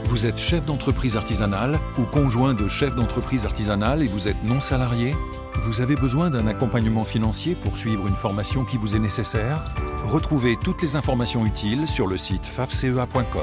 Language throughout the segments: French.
Vous êtes chef d'entreprise artisanale ou conjoint de chef d'entreprise artisanale et vous êtes non salarié? Vous avez besoin d'un accompagnement financier pour suivre une formation qui vous est nécessaire? Retrouvez toutes les informations utiles sur le site fafcea.com.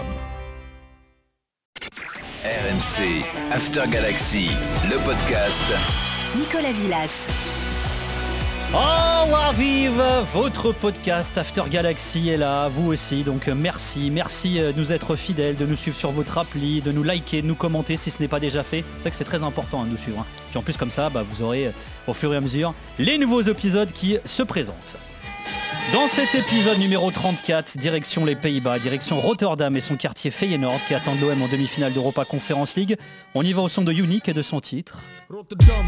RMC After Galaxy, le podcast. Nicolas Villas. Oh, Waviv, votre podcast After Galaxy est là, vous aussi, donc merci de nous être fidèles, de nous suivre sur votre appli, de nous liker, de nous commenter si ce n'est pas déjà fait. C'est vrai que c'est très important de nous suivre. Puis en plus comme ça, vous aurez au fur et à mesure les nouveaux épisodes qui se présentent. Dans cet épisode numéro 34, direction les Pays-Bas, direction Rotterdam et son quartier Feyenoord qui attendent l'OM en demi-finale d'Europa Conference League. On y va au son de Unique et de son titre. Rotterdam.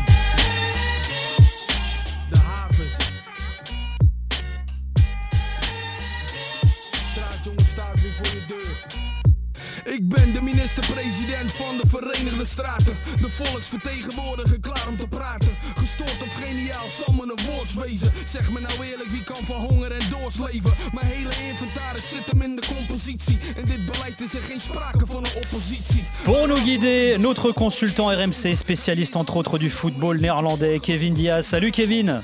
Ik ben de minister-president van de Verenigde Staten. De volksvertegenwoordiger klaar om te praten. Gestoord of geniaal zal me een woord wezen. Zeg me nou eerlijk, wie kan van honger en dorst leven? Mijn hele inventaris zit hem in de compositie. En dit beleid is er geen sprake van een oppositie. Pour nous guider, notre consultant RMC, spécialiste entre autres du football néerlandais, Kevin Diaz. Salut Kevin.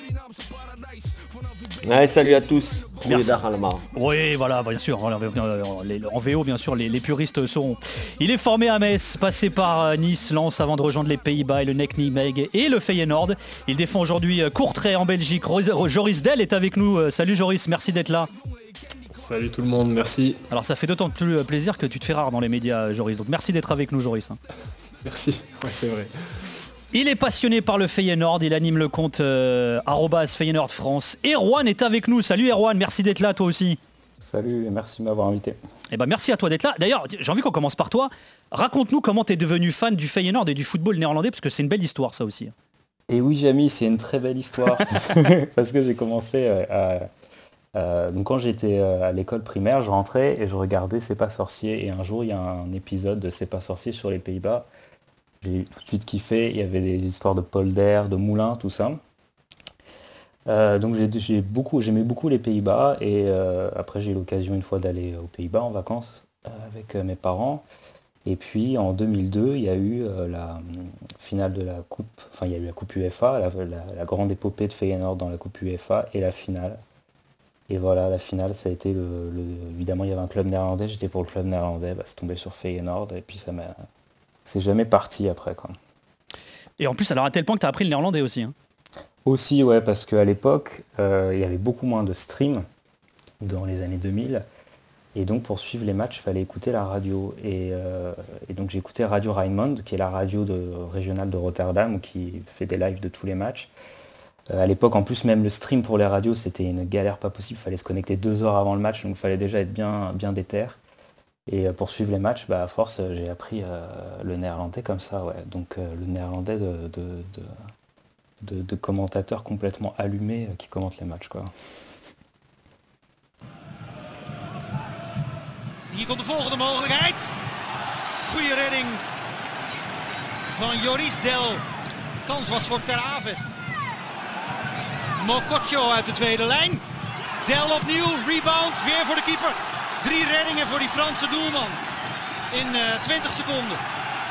Ouais, salut à tous. Merci. Oui, voilà, bien sûr. En VO, bien sûr, les puristes sauront. Il est formé à Metz, passé par Nice, Lens, avant de rejoindre les Pays-Bas et le NEC Nijmegen et le Feyenoord. Il défend aujourd'hui Courtrai en Belgique. Joris Del est avec nous. Salut Joris, merci d'être là. Salut tout le monde, merci. Alors ça fait d'autant plus plaisir que tu te fais rare dans les médias, Joris. Donc merci d'être avec nous, Joris. Merci, ouais, c'est vrai. Il est passionné par le Feyenoord, il anime le compte @Feyenoord France. Erwan est avec nous. Salut Erwan, merci d'être là toi aussi. Salut et merci de m'avoir invité. Eh ben merci à toi d'être là. D'ailleurs, j'ai envie qu'on commence par toi. Raconte-nous comment tu es devenu fan du Feyenoord et du football néerlandais, parce que c'est une belle histoire ça aussi. Et oui Jamy, c'est une très belle histoire. Parce que j'ai commencé donc quand j'étais à l'école primaire, je rentrais et je regardais C'est pas sorcier. Et un jour, il y a un épisode de C'est pas sorcier sur les Pays-Bas. J'ai tout de suite kiffé, il y avait des histoires de polder, de moulins, tout ça. Donc j'aimais beaucoup les Pays-Bas et après j'ai eu l'occasion une fois d'aller aux Pays-Bas en vacances avec mes parents. Et puis en 2002, il y a eu la finale de la coupe, enfin il y a eu la coupe UEFA, la grande épopée de Feyenoord dans la coupe UEFA et la finale. Et voilà, la finale, ça a été évidemment il y avait un club néerlandais, j'étais pour le club néerlandais, c'est tombé sur Feyenoord et puis c'est jamais parti après quoi. Et en plus, alors à tel point que tu as appris le néerlandais aussi. Aussi, ouais, parce qu'à l'époque, il y avait beaucoup moins de streams dans les années 2000. Et donc pour suivre les matchs, il fallait écouter la radio. Et donc j'ai écouté Radio Rijnmond, qui est la radio régionale de Rotterdam, qui fait des lives de tous les matchs. À l'époque, en plus, même le stream pour les radios, c'était une galère pas possible. Il fallait se connecter 2 heures avant le match, donc il fallait déjà être bien déter. Et pour suivre les matchs, à force, j'ai appris le néerlandais comme ça, ouais. Donc le néerlandais de commentateurs complètement allumés qui commentent les matchs, quoi. Hier komt de volgende mogelijkheid. Goeie redding van Joris Del. Kans was voor Ter Avest. Mokotjo uit de tweede lijn. Del opnieuw, rebound, weer voor de keeper. 3 reddingen voor die Franse doelman in 20 seconden.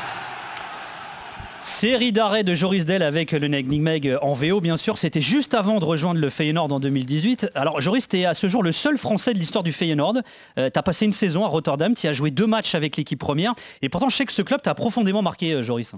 Série d'arrêts de Joris Del avec le NEC Nijmegen en VO, bien sûr. C'était juste avant de rejoindre le Feyenoord en 2018. Alors Joris, tu es à ce jour le seul Français de l'histoire du Feyenoord. Tu as passé une saison à Rotterdam, tu as joué 2 matchs avec l'équipe première. Et pourtant, je sais que ce club t'a profondément marqué, Joris.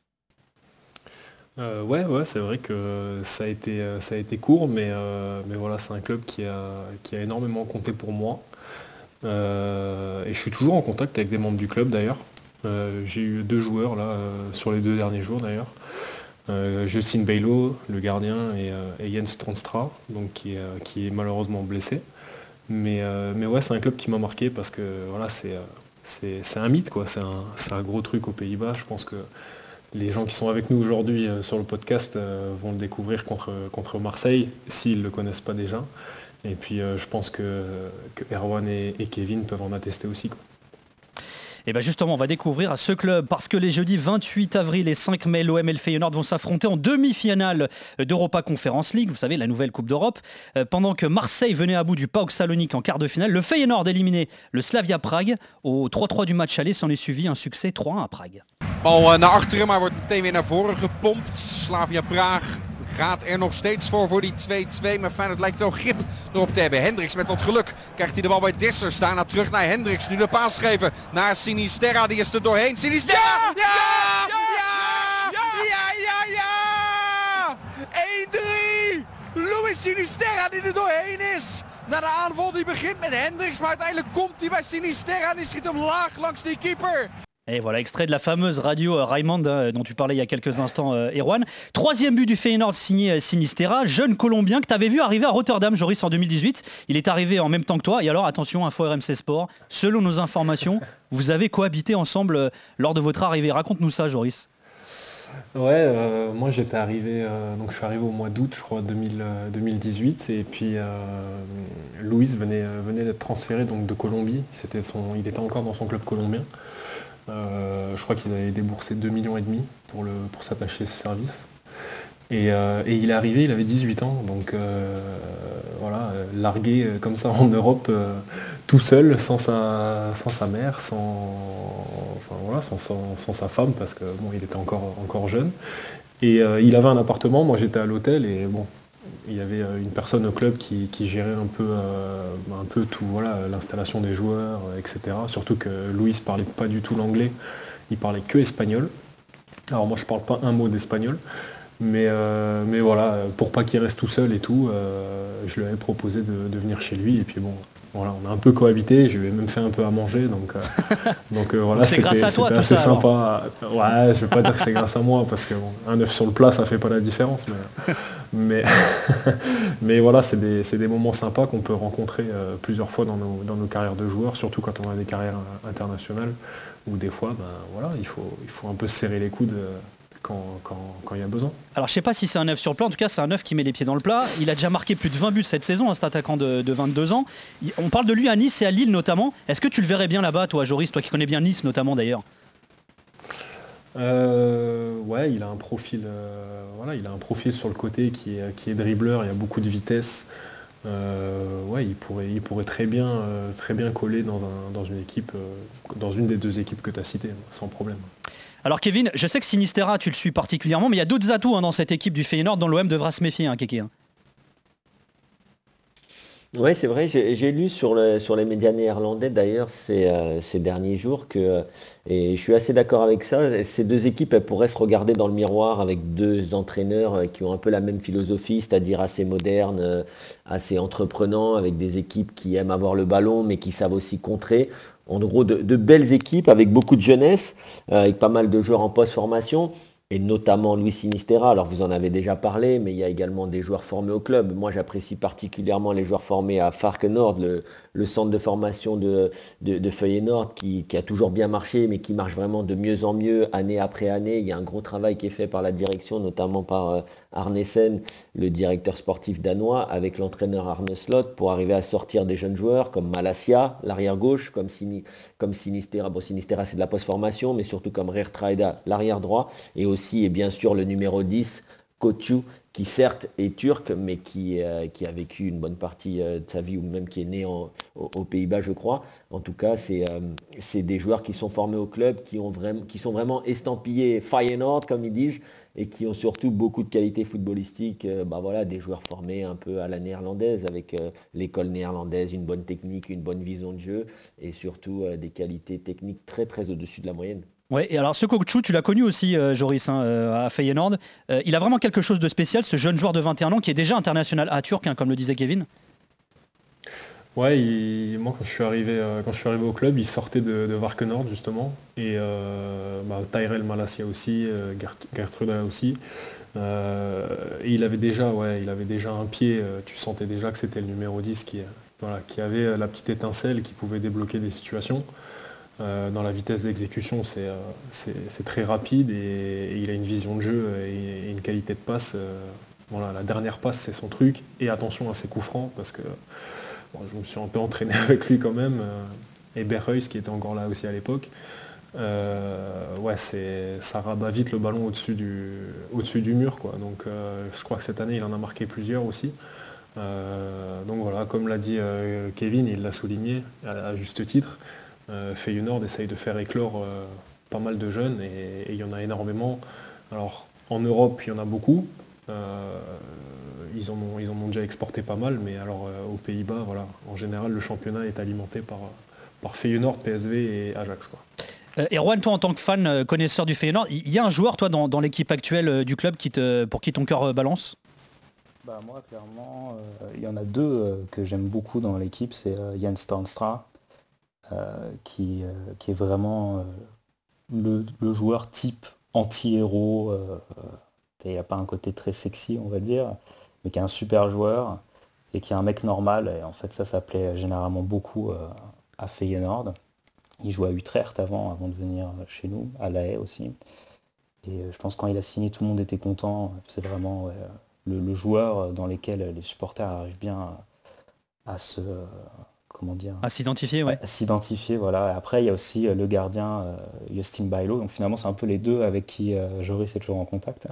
Ouais, c'est vrai que ça a été court, mais voilà, c'est un club qui a énormément compté pour moi. Et je suis toujours en contact avec des membres du club d'ailleurs. J'ai eu 2 joueurs là sur les 2 derniers jours d'ailleurs. Justin Bijlo, le gardien, et Jens Tronstra, donc qui est malheureusement blessé. Mais ouais, c'est un club qui m'a marqué parce que voilà, c'est un mythe quoi. C'est un gros truc aux Pays-Bas. Je pense que les gens qui sont avec nous aujourd'hui sur le podcast vont le découvrir contre Marseille s'ils ne le connaissent pas déjà. Et puis je pense que Erwan et Kevin peuvent en attester aussi, quoi. Et bien justement, on va découvrir ce club parce que les jeudis 28 avril et 5 mai, l'OM et le Feyenoord vont s'affronter en demi-finale d'Europa Conference League, vous savez, la nouvelle Coupe d'Europe. Pendant que Marseille venait à bout du PAOK Salonique en quart de finale, le Feyenoord éliminait le Slavia Prague. Au 3-3 du match aller s'en est suivi un succès 3-1 à Prague. Bal naar achteren, maar wordt meteen weer naar voren gepompt. Slavia Praag gaat er nog steeds voor die 2-2. Maar Feyenoord lijkt wel grip erop te hebben. Hendricks met wat geluk krijgt hij de bal bij Dessers. Daarna terug naar Hendricks. Nu de paas geven naar Sinisterra. Die is er doorheen. Sinisterra! Ja! Ja! 1-3! Luis Sinisterra die er doorheen is. Na de aanval die begint met Hendricks. Maar uiteindelijk komt hij bij Sinisterra. En die schiet hem laag langs die keeper. Et voilà, extrait de la fameuse radio Raymond dont tu parlais il y a quelques instants, Erwan. Troisième but du Feyenoord signé Sinisterra, jeune Colombien que tu avais vu arriver à Rotterdam, Joris, en 2018. Il est arrivé en même temps que toi. Et alors, attention, info RMC Sport, selon nos informations, vous avez cohabité ensemble lors de votre arrivée. Raconte-nous ça, Joris. Ouais, moi j'étais arrivé, donc je suis arrivé au mois d'août, je crois, 2018, et puis Luis venait d'être transféré donc, de Colombie. Il était encore dans son club colombien. Je crois qu'ils avaient déboursé 2,5 millions pour s'attacher à ce service. Et il est arrivé, il avait 18 ans, donc voilà, largué comme ça en Europe tout seul, sans sa mère, sans sa femme, parce que bon, il était encore jeune. Et il avait un appartement, moi j'étais à l'hôtel, et bon, il y avait une personne au club qui gérait un peu tout, voilà, l'installation des joueurs, etc. Surtout que Luis parlait pas du tout l'anglais, il parlait que espagnol. Alors moi je parle pas un mot d'espagnol, mais voilà, pour pas qu'il reste tout seul et tout, je lui avais proposé de venir chez lui, et puis bon, voilà, on a un peu cohabité, je lui ai même fait un peu à manger, donc voilà, c'était assez ça, sympa. Ouais, je vais pas dire que c'est grâce à moi, parce que bon, un œuf sur le plat, ça fait pas la différence, mais voilà, c'est des moments sympas qu'on peut rencontrer plusieurs fois dans nos carrières de joueurs, surtout quand on a des carrières internationales, où des fois, ben, voilà, il faut un peu se serrer les coudes quand il y a besoin. Alors je sais pas si c'est un œuf sur le plat, en tout cas c'est un œuf qui met les pieds dans le plat. Il a déjà marqué plus de 20 buts cette saison, cet attaquant de 22 ans. On parle de lui à Nice et à Lille notamment. Est-ce que tu le verrais bien là-bas, toi Joris, toi qui connais bien Nice notamment d'ailleurs? Ouais, il a un profil, il a un profil sur le côté qui est dribbleur, il y a beaucoup de vitesse. Ouais, il pourrait très bien coller dans une équipe, dans une des deux équipes que tu as citées, sans problème. Alors Kevin, je sais que Sinisterra, tu le suis particulièrement, mais il y a d'autres atouts dans cette équipe du Feyenoord dont l'OM devra se méfier, Kéké. Oui, c'est vrai, j'ai lu sur les médias néerlandais d'ailleurs ces derniers jours et je suis assez d'accord avec ça, ces deux équipes elles pourraient se regarder dans le miroir avec deux entraîneurs qui ont un peu la même philosophie, c'est-à-dire assez modernes, assez entreprenants, avec des équipes qui aiment avoir le ballon mais qui savent aussi contrer. En gros, de belles équipes avec beaucoup de jeunesse, avec pas mal de joueurs en post-formation. Et notamment Luis Sinisterra, alors vous en avez déjà parlé, mais il y a également des joueurs formés au club. Moi j'apprécie particulièrement les joueurs formés à Varkenoord, le centre de formation de Feyenoord qui a toujours bien marché, mais qui marche vraiment de mieux en mieux, année après année. Il y a un gros travail qui est fait par la direction, notamment par Arnesen, le directeur sportif danois, avec l'entraîneur Arne Slot, pour arriver à sortir des jeunes joueurs comme Malacia, l'arrière gauche, comme Sinisterra. Bon, Sinisterra c'est de la post-formation, mais surtout comme Reertraida, l'arrière droit, et aussi et bien sûr le numéro 10, Koçu, qui certes est turc, mais qui a vécu une bonne partie de sa vie, ou même qui est né aux Pays-Bas, je crois. En tout cas, c'est des joueurs qui sont formés au club, qui sont vraiment estampillés Feyenoord, comme ils disent, et qui ont surtout beaucoup de qualités footballistiques. Voilà, des joueurs formés un peu à la néerlandaise, avec l'école néerlandaise, une bonne technique, une bonne vision de jeu, et surtout des qualités techniques très très au-dessus de la moyenne. Ouais, et alors ce Koçu, tu l'as connu aussi, Joris, à Feyenoord. Il a vraiment quelque chose de spécial, ce jeune joueur de 21 ans qui est déjà international à Turc, comme le disait Kevin. Ouais, moi quand je suis arrivé au club, il sortait de Varkenoord justement, et Tyrell Malacia aussi, Geertruida aussi. Et il avait déjà un pied, tu sentais déjà que c'était le numéro 10 qui avait la petite étincelle qui pouvait débloquer des situations. Dans la vitesse d'exécution, c'est très rapide, et il a une vision de jeu et une qualité de passe. Voilà, la dernière passe, c'est son truc. Et attention à ses coups francs, parce que je me suis un peu entraîné avec lui quand même. et Berreus qui était encore là aussi à l'époque. Ça rabat vite le ballon au-dessus du mur, quoi. Donc je crois que cette année il en a marqué plusieurs aussi. Donc voilà, comme l'a dit Kevin, il l'a souligné à juste titre, Feyenoord essaye de faire éclore pas mal de jeunes et il y en a énormément. Alors en Europe il y en a beaucoup, ils en ont déjà exporté pas mal, mais alors aux Pays-Bas, voilà, en général le championnat est alimenté par Feyenoord, PSV et Ajax, quoi. Erwan, toi en tant que fan connaisseur du Feyenoord, il y a un joueur toi dans l'équipe actuelle du club pour qui ton cœur balance? Bah, moi clairement, il y en a deux que j'aime beaucoup dans l'équipe, c'est Jens Toornstra, qui est vraiment le joueur type anti-héros. Il n'a pas un côté très sexy, on va dire, mais qui est un super joueur et qui est un mec normal. Et en fait, ça plaît généralement beaucoup à Feyenoord. Il jouait à Utrecht avant de venir chez nous, à La Haye aussi. Et je pense que quand il a signé, tout le monde était content. C'est vraiment le joueur dans lequel les supporters arrivent bien à se... comment dire, à s'identifier, ouais. À s'identifier, voilà. Et après, il y a aussi le gardien Justin Bijlo. Donc finalement, c'est un peu les deux avec qui Joris est toujours en contact.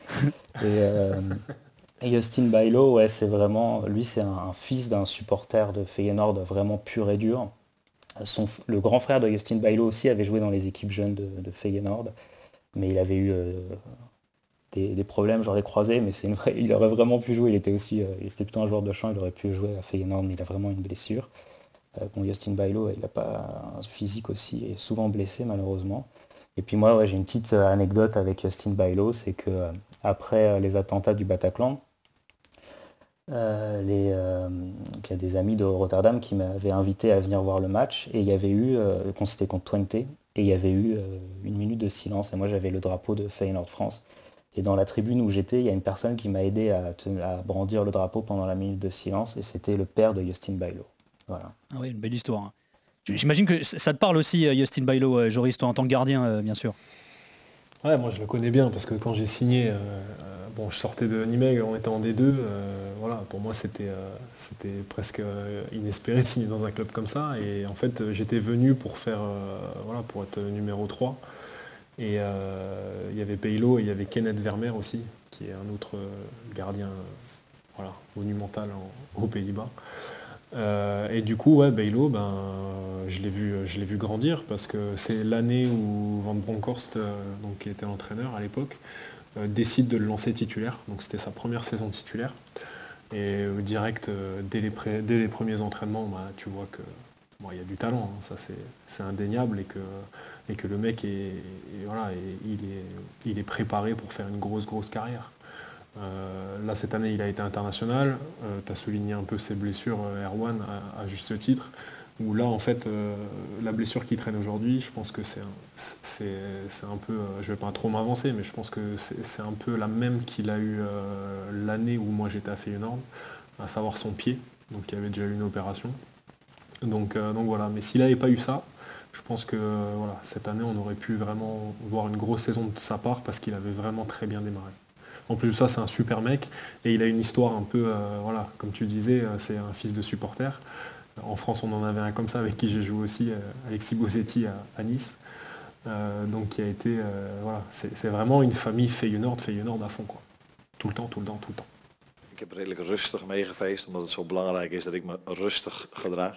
Et Justin Bijlo, ouais, c'est vraiment... Lui, c'est un fils d'un supporter de Feyenoord vraiment pur et dur. Le grand frère de Justin Bijlo aussi avait joué dans les équipes jeunes de Feyenoord. Mais il avait eu des problèmes, j'aurais croisé, mais il aurait vraiment pu jouer. Il était plutôt un joueur de champ, il aurait pu jouer à Feyenoord, mais il a vraiment une blessure. Justin Bijlo, il n'a pas un physique aussi, il est souvent blessé malheureusement. Et puis moi, j'ai une petite anecdote avec Justin Bijlo, c'est que après les attentats du Bataclan, il y a des amis de Rotterdam qui m'avaient invité à venir voir le match, et il y avait eu, quand c'était contre Twente, et il y avait eu une minute de silence, et moi j'avais le drapeau de Feyenoord France. Et dans la tribune où j'étais, il y a une personne qui m'a aidé à brandir le drapeau pendant la minute de silence, et c'était le père de Justin Bijlo. Voilà. Ah oui, une belle histoire. Hein. J'imagine que ça te parle aussi, Justin Bijlo, Joris, toi en tant que gardien, bien sûr. Ouais, moi je le connais bien parce que quand j'ai signé, je sortais de Nîmes, on était en D2, voilà, pour moi c'était presque inespéré de signer dans un club comme ça. Et en fait, j'étais venu pour pour être numéro 3. Et il y avait Bijlo et il y avait Kenneth Vermeer aussi, qui est un autre gardien monumental aux Pays-Bas. Et du coup, Bijlo, je l'ai vu grandir parce que c'est l'année où Van Bronckhorst, qui était l'entraîneur à l'époque, décide de le lancer titulaire. Donc c'était sa première saison titulaire. Et direct, dès les premiers entraînements, tu vois que il y a du talent, hein, ça c'est indéniable, et que le mec il est préparé pour faire une grosse carrière. Là cette année il a été international, tu as souligné un peu ses blessures, Erwan, à juste titre, où là en fait la blessure qui traîne aujourd'hui, je pense que c'est un peu, je vais pas trop m'avancer, mais je pense que c'est un peu la même qu'il a eu l'année où moi j'étais à Feyenoord, à savoir son pied, donc il avait déjà eu une opération. Donc voilà, mais s'il n'avait pas eu ça, je pense que cette année on aurait pu vraiment voir une grosse saison de sa part parce qu'il avait vraiment très bien démarré. En plus de ça, c'est un super mec et il a une histoire un peu, comme tu disais, c'est un fils de supporter. En France, on en avait un comme ça avec qui j'ai joué aussi, Alexis Bosetti à Nice. Donc qui a été, c'est vraiment une famille Feyenoord à fond, quoi. Tout le temps. Ik heb redelijk rustig meegefeest, omdat het zo belangrijk is dat ik me rustig gedraag.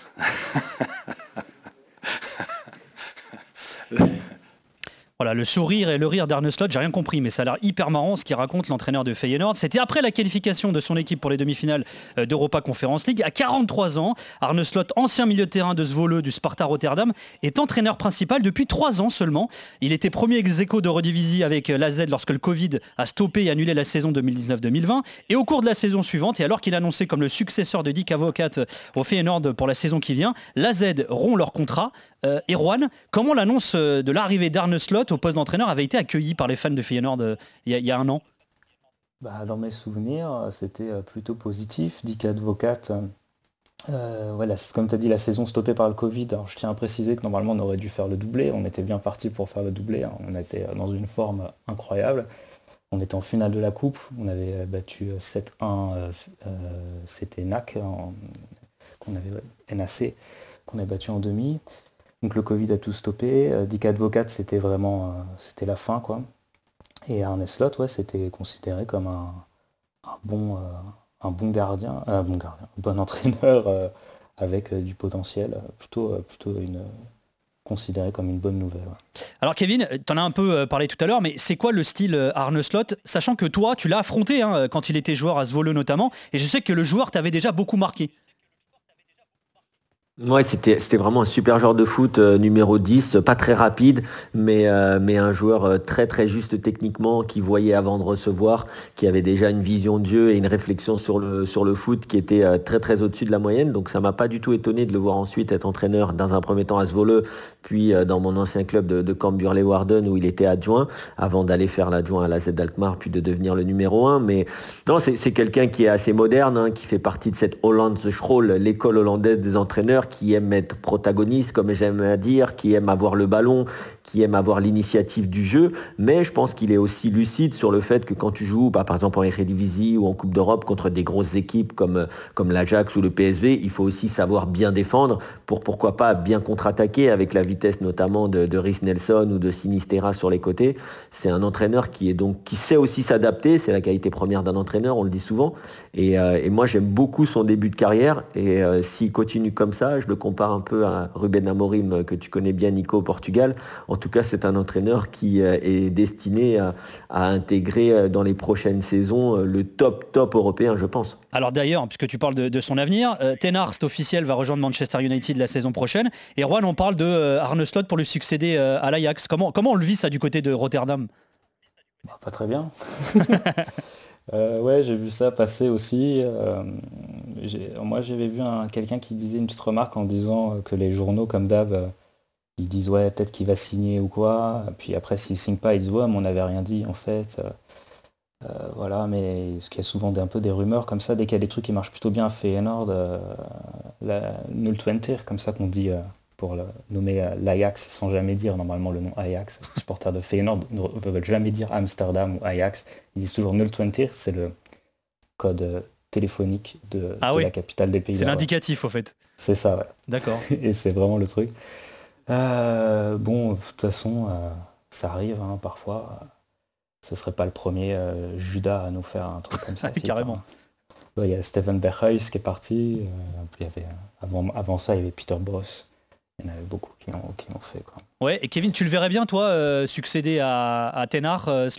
Voilà, le sourire et le rire d'Arne Slot, j'ai rien compris, mais ça a l'air hyper marrant ce qu'il raconte l'entraîneur de Feyenoord. C'était après la qualification de son équipe pour les demi-finales d'Europa Conference League. À 43 ans, Arne Slot, ancien milieu de terrain de Zwolle du Sparta Rotterdam, est entraîneur principal depuis 3 ans seulement. Il était premier ex-aequo d'Eredivisie avec l'AZ lorsque le Covid a stoppé et annulé la saison 2019-2020. Et au cours de la saison suivante, et alors qu'il est annoncé comme le successeur de Dick Advocaat au Feyenoord pour la saison qui vient, l'AZ rompt leur contrat. Erwan, comment l'annonce de l'arrivée d'Arne Slot au poste d'entraîneur avait été accueillie par les fans de Feyenoord il y a un an? Dans mes souvenirs, c'était plutôt positif. Dick Advocaat, comme tu as dit, la saison stoppée par le Covid. Alors, je tiens à préciser que normalement on aurait dû faire le doublé. On était bien parti pour faire le doublé. Hein. On était dans une forme incroyable. On était en finale de la coupe. On avait battu 7-1. C'était NAC, qu'on avait NAC. qu'on a battu en demi. Donc le Covid a tout stoppé. Dick Advocat, c'était c'était la fin, quoi. Et Arne Slot, ouais, c'était considéré comme un bon gardien, un bon entraîneur avec du potentiel, plutôt considéré comme une bonne nouvelle. Ouais. Alors Kevin, tu en as un peu parlé tout à l'heure, mais c'est quoi le style Arne Slot, sachant que toi, tu l'as affronté quand il était joueur à Zwolle notamment, et je sais que le joueur t'avait déjà beaucoup marqué. Ouais, c'était vraiment un super joueur de foot, numéro 10, pas très rapide, mais un joueur très très juste techniquement, qui voyait avant de recevoir, qui avait déjà une vision de jeu et une réflexion sur le foot qui était très très au-dessus de la moyenne. Donc ça m'a pas du tout étonné de le voir ensuite être entraîneur dans un premier temps à Zwolle, puis dans mon ancien club de Cambuur-Leeuwarden où il était adjoint, avant d'aller faire l'adjoint à la Z Alkmaar, puis de devenir le numéro 1. Mais non, c'est quelqu'un qui est assez moderne, qui fait partie de cette Hollandse School, l'école hollandaise des entraîneurs, qui aime être protagoniste, comme j'aime à dire, qui aime avoir le ballon, qui aime avoir l'initiative du jeu, mais je pense qu'il est aussi lucide sur le fait que quand tu joues, par exemple en Eredivisie ou en Coupe d'Europe contre des grosses équipes comme l'Ajax ou le PSV, il faut aussi savoir bien défendre pour pourquoi pas bien contre-attaquer avec la vitesse notamment de Reiss Nelson ou de Sinisterra sur les côtés. C'est un entraîneur qui sait aussi s'adapter, c'est la qualité première d'un entraîneur, on le dit souvent, et moi j'aime beaucoup son début de carrière, et s'il continue comme ça, je le compare un peu à Ruben Amorim, que tu connais bien, Nico, au Portugal. En tout cas, c'est un entraîneur qui est destiné à intégrer dans les prochaines saisons le top européen, je pense. Alors d'ailleurs, puisque tu parles de son avenir, Ten Hag, c'est officiel, va rejoindre Manchester United la saison prochaine. Et Juan, on parle de Arne Slot pour lui succéder à l'Ajax. Comment on le vit ça du côté de Rotterdam ? Pas très bien. Ouais, j'ai vu ça passer aussi. Moi, j'avais vu quelqu'un qui disait une petite remarque en disant que les journaux, comme d'hab, ils disent ouais, peut-être qu'il va signer ou quoi. Puis après, s'il signe pas, ils disent ouais, mais on n'avait rien dit en fait. Voilà, mais ce qu'il y a souvent un peu des rumeurs comme ça, dès qu'il y a des trucs qui marchent plutôt bien à Feyenoord, la 020, comme ça qu'on dit pour nommer l'Ajax sans jamais dire normalement le nom Ajax. Les supporters de Feyenoord ne veulent jamais dire Amsterdam ou Ajax. Ils disent toujours 020, c'est le code téléphonique de la capitale des Pays-Bas. C'est l'indicatif au fait. C'est ça, ouais. D'accord. Et c'est vraiment le truc. Bon, de toute façon, ça arrive parfois. Ce serait pas le premier Judas à nous faire un truc comme ça. Carrément. Il y a Steven Berghuis qui est parti. Il y avait, avant ça, il y avait Peter Bosz. Il y en avait beaucoup qui l'ont fait. Quoi. Ouais, et Kevin, tu le verrais bien, toi, succéder à Ten Hag, Slot ?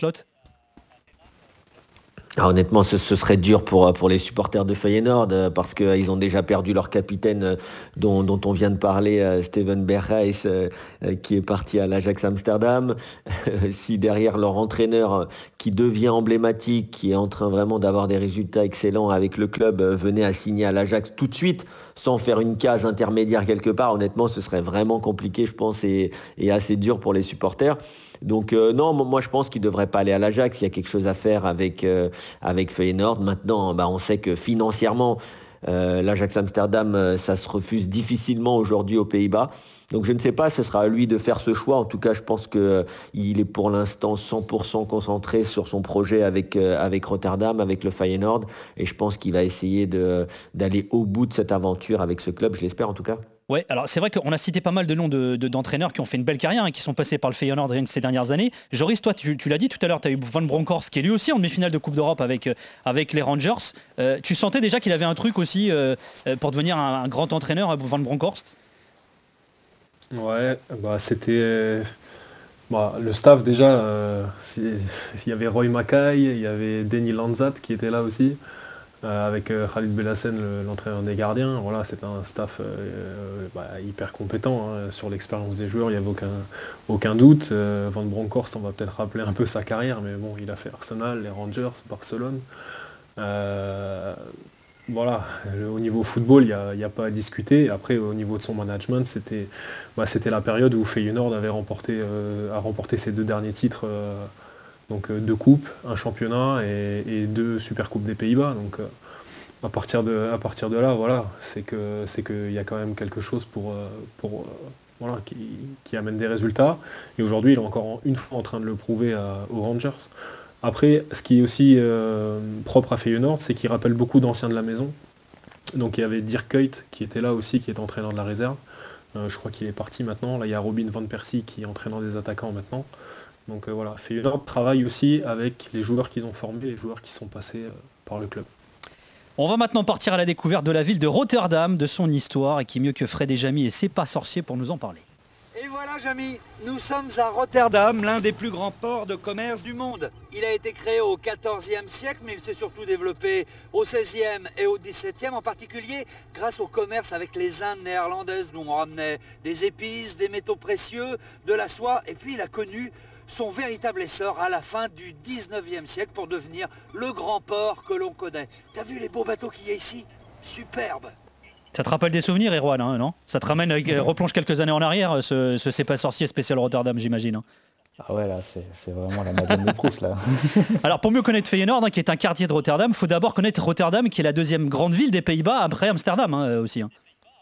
Honnêtement, ce serait dur pour les supporters de Feyenoord parce qu'ils ont déjà perdu leur capitaine dont on vient de parler, Steven Berghuis, qui est parti à l'Ajax Amsterdam. Si derrière leur entraîneur qui devient emblématique, qui est en train vraiment d'avoir des résultats excellents avec le club, venait à signer à l'Ajax tout de suite, sans faire une case intermédiaire quelque part, honnêtement, ce serait vraiment compliqué, je pense, et assez dur pour les supporters. Donc non, moi je pense qu'il ne devrait pas aller à l'Ajax, il y a quelque chose à faire avec Feyenoord. Maintenant, on sait que financièrement, l'Ajax Amsterdam, ça se refuse difficilement aujourd'hui aux Pays-Bas. Donc je ne sais pas, ce sera à lui de faire ce choix. En tout cas, je pense qu'il est pour l'instant 100% concentré sur son projet avec Rotterdam, avec le Feyenoord. Et je pense qu'il va essayer d'aller au bout de cette aventure avec ce club, je l'espère en tout cas. Ouais, alors c'est vrai qu'on a cité pas mal de noms d'entraîneurs qui ont fait une belle carrière, qui sont passés par le Feyenoord rien que ces dernières années. Joris, toi, tu l'as dit tout à l'heure, tu as eu Van Bronckhorst qui est lui aussi en demi-finale de Coupe d'Europe avec les Rangers. Tu sentais déjà qu'il avait un truc aussi pour devenir un grand entraîneur, Van Bronckhorst ? Ouais, c'était... le staff déjà, il y avait Roy Mackay, il y avait Denis Lanzat qui était là aussi. Avec Khalid Bellassène, l'entraîneur des gardiens. Voilà, c'est un staff hyper compétent sur l'expérience des joueurs, il n'y avait aucun doute. Van Bronckhorst, on va peut-être rappeler un peu sa carrière, mais bon, il a fait Arsenal, les Rangers, Barcelone. Voilà, au niveau football, il n'y a pas à discuter. Après, au niveau de son management, c'était la période où Feyenoord a remporté ses 2 derniers titres. Donc 2 coupes, un championnat et 2 super coupes des Pays-Bas. Donc à partir de là, voilà, c'est qu'il y a quand même quelque chose qui amène des résultats. Et aujourd'hui, il est encore une fois en train de le prouver aux Rangers. Après, ce qui est aussi propre à Feyenoord, c'est qu'il rappelle beaucoup d'anciens de la maison. Donc il y avait Dirk Kuyt qui était là aussi, qui est entraîneur de la réserve. Je crois qu'il est parti maintenant. Là, il y a Robin van Persie qui est entraînant des attaquants maintenant. Donc voilà, Feyenoord travaille aussi avec les joueurs qu'ils ont formés, les joueurs qui sont passés par le club. On va maintenant partir à la découverte de la ville de Rotterdam, de son histoire, et qui mieux que Fred et Jamy et C'est pas sorcier pour nous en parler. Et voilà Jamy, nous sommes à Rotterdam, l'un des plus grands ports de commerce du monde. Il a été créé au XIVe siècle, mais il s'est surtout développé au XVIe et au XVIIe, en particulier grâce au commerce avec les Indes néerlandaises, d'où on ramenait des épices, des métaux précieux, de la soie, et puis il a connu son véritable essor à la fin du XIXe siècle pour devenir le grand port que l'on connaît. T'as vu les beaux bateaux qu'il y a ici? Superbe. Ça te rappelle des souvenirs, Erwan, hein, non? Ça te ramène, replonge quelques années en arrière, ce C'est pas sorcier spécial Rotterdam, j'imagine. Hein. Ah ouais, là, c'est vraiment la Madeleine de Proust, là. Alors, pour mieux connaître Feyenoord, hein, qui est un quartier de Rotterdam, il faut d'abord connaître Rotterdam, qui est la deuxième grande ville des Pays-Bas, après Amsterdam aussi. Hein.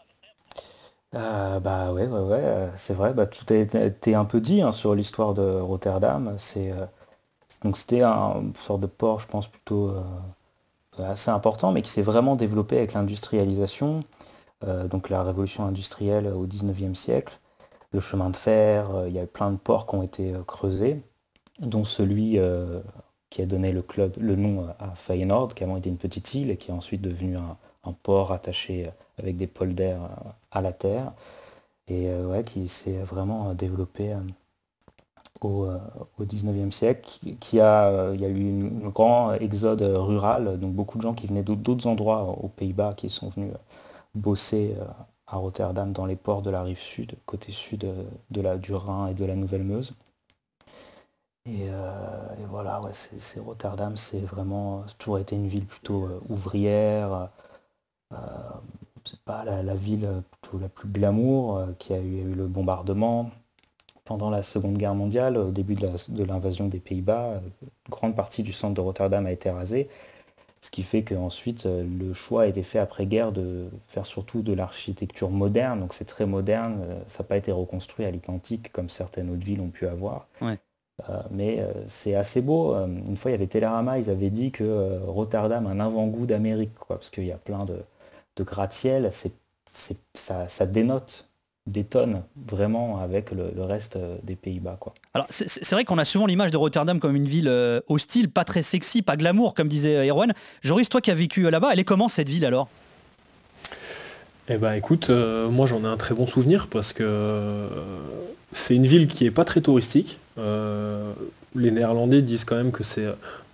Bah ouais, c'est vrai, tout a été un peu dit hein, sur l'histoire de Rotterdam. Donc c'était une sorte de port, je pense, plutôt assez important, mais qui s'est vraiment développé avec l'industrialisation, donc la révolution industrielle au 19e siècle, le chemin de fer, il y a eu plein de ports qui ont été creusés, dont celui qui a donné le nom à Feyenoord, qui avant était une petite île et qui est ensuite devenu un port attaché avec des polders à la terre, et qui s'est vraiment développé au 19e siècle, il y a eu un grand exode rural, donc beaucoup de gens qui venaient d'autres endroits aux Pays-Bas qui sont venus bosser à Rotterdam dans les ports de la rive sud, côté sud du Rhin et de la Nouvelle-Meuse. Et voilà, c'est Rotterdam, c'est toujours été une ville plutôt ouvrière, c'est pas la ville plutôt la plus glamour, qui a eu le bombardement. Pendant la Seconde Guerre mondiale, au début de l'invasion des Pays-Bas, une grande partie du centre de Rotterdam a été rasée, ce qui fait qu'ensuite le choix a été fait après-guerre de faire surtout de l'architecture moderne, donc c'est très moderne, ça n'a pas été reconstruit à l'identique comme certaines autres villes ont pu avoir. Ouais. Mais c'est assez beau. Une fois, il y avait Télérama, ils avaient dit que Rotterdam a un avant-goût d'Amérique, parce qu'il y a plein de gratte-ciel, ça détonne vraiment avec le reste des Pays-Bas, quoi. Alors c'est vrai qu'on a souvent l'image de Rotterdam comme une ville hostile, pas très sexy, pas glamour, comme disait Erwan. Joris, toi qui as vécu là-bas, elle est comment cette ville alors? Eh ben écoute, moi j'en ai un très bon souvenir parce que c'est une ville qui est pas très touristique. Les Néerlandais disent quand même que c'est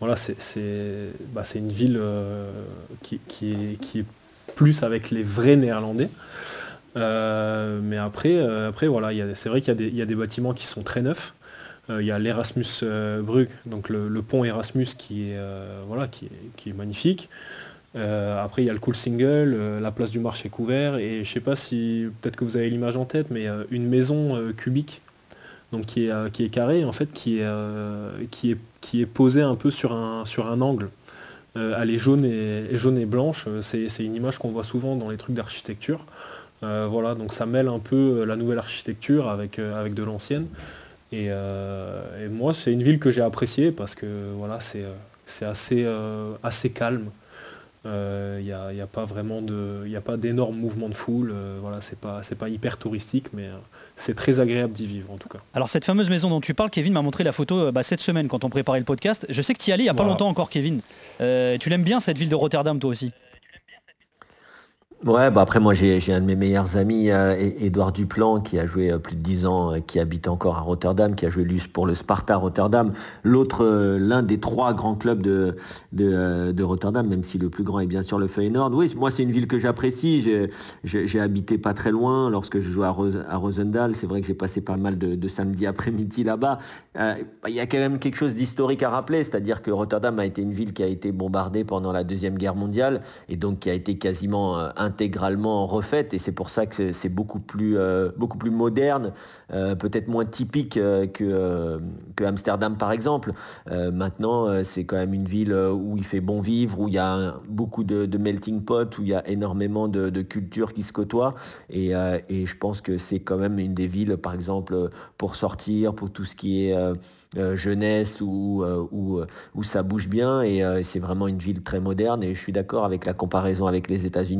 une ville qui est plus avec les vrais Néerlandais. Mais après voilà, c'est vrai qu'il y a des bâtiments qui sont très neufs. Il y a l'Erasmus Brugge, donc le pont Erasmus qui est magnifique. Après il y a le Coolsingel, la place du marché couvert, et je sais pas si peut-être que vous avez l'image en tête, mais une maison cubique, donc qui est carrée en fait, qui est posée un peu sur un angle. Elle est jaune et blanche. C'est une image qu'on voit souvent dans les trucs d'architecture. Voilà, donc ça mêle un peu la nouvelle architecture avec de l'ancienne. Et moi, c'est une ville que j'ai appréciée parce que voilà, c'est assez calme. Il n'y a pas vraiment d'énormes mouvements de foule. Voilà, c'est pas hyper touristique, mais c'est très agréable d'y vivre en tout cas. Alors cette fameuse maison dont tu parles, Kevin m'a montré la photo cette semaine quand on préparait le podcast. Je sais que tu y allais il n'y a pas longtemps encore, Kevin. Tu l'aimes bien cette ville de Rotterdam, toi aussi? Ouais, après moi j'ai un de mes meilleurs amis, Édouard Duplan, qui a joué plus de 10 ans, qui habite encore à Rotterdam, qui a joué pour le Sparta Rotterdam, l'un des 3 grands clubs de Rotterdam, même si le plus grand est bien sûr le Feyenoord. Oui, moi c'est une ville que j'apprécie, j'ai habité pas très loin lorsque je jouais à Roosendaal. C'est vrai que j'ai passé pas mal de samedis après-midi là-bas. Il y a quand même quelque chose d'historique à rappeler, c'est-à-dire que Rotterdam a été une ville qui a été bombardée pendant la Deuxième Guerre mondiale et donc qui a été quasiment intégralement refaite, et c'est pour ça que c'est beaucoup plus moderne, peut-être moins typique que Amsterdam par exemple. Maintenant c'est quand même une ville où il fait bon vivre, où il y a beaucoup de melting pot, où il y a énormément de cultures qui se côtoient, et je pense que c'est quand même une des villes, par exemple, pour sortir, pour tout ce qui est jeunesse, où ça bouge bien, et c'est vraiment une ville très moderne. Et je suis d'accord avec la comparaison avec les États-Unis, c'est une